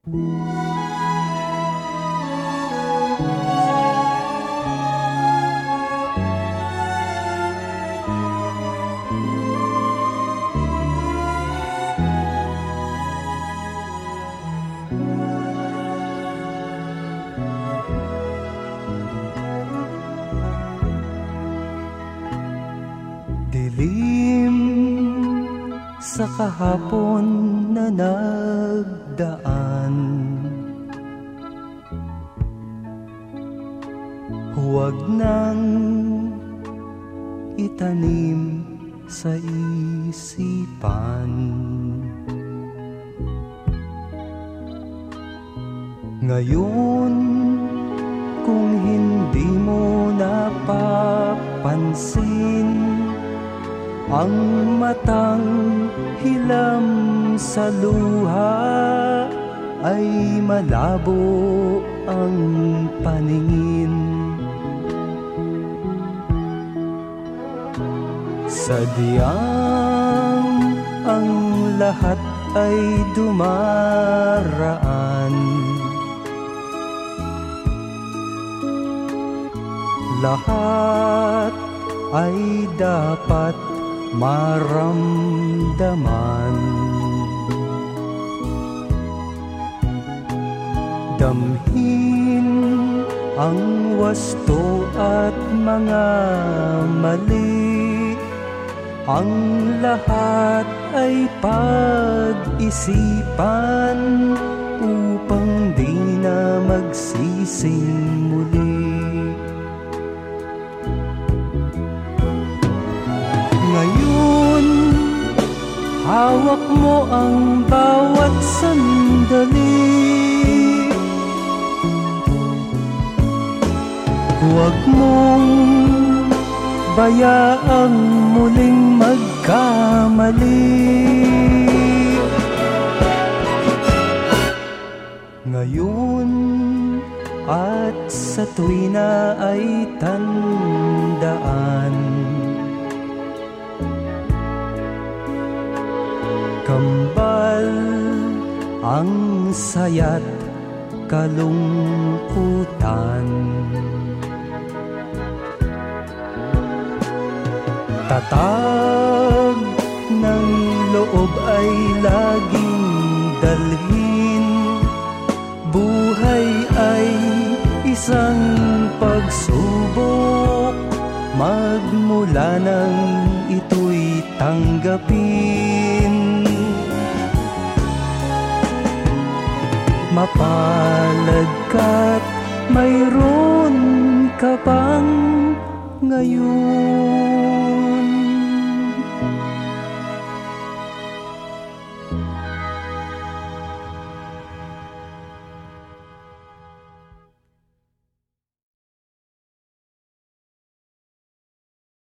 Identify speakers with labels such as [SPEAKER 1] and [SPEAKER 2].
[SPEAKER 1] Dilim sa kahapon na nagdaan, huwag nang itanim sa isipan. Ngayon, kung hindi mo napapansin, ang matang hilam sa luha ay malabo ang paningin. Sadyang ang lahat ay dumaraan, lahat ay dapat maramdaman. Damhin ang wasto at mga mali, ang lahat ay pag-isipan upang di na magsising muli. Ngayon, hawak mo ang bawat sandali. Huwag mong bayaang muling magkamali. Ngayon at sa tuwina ay tandaan, kambal ang saya't kalungkutan. Tatag ng loob ay laging dalhin. Buhay ay isang pagsubok, magmula nang ito'y tanggapin. Mapalad ka't mayroon ka pang ngayon.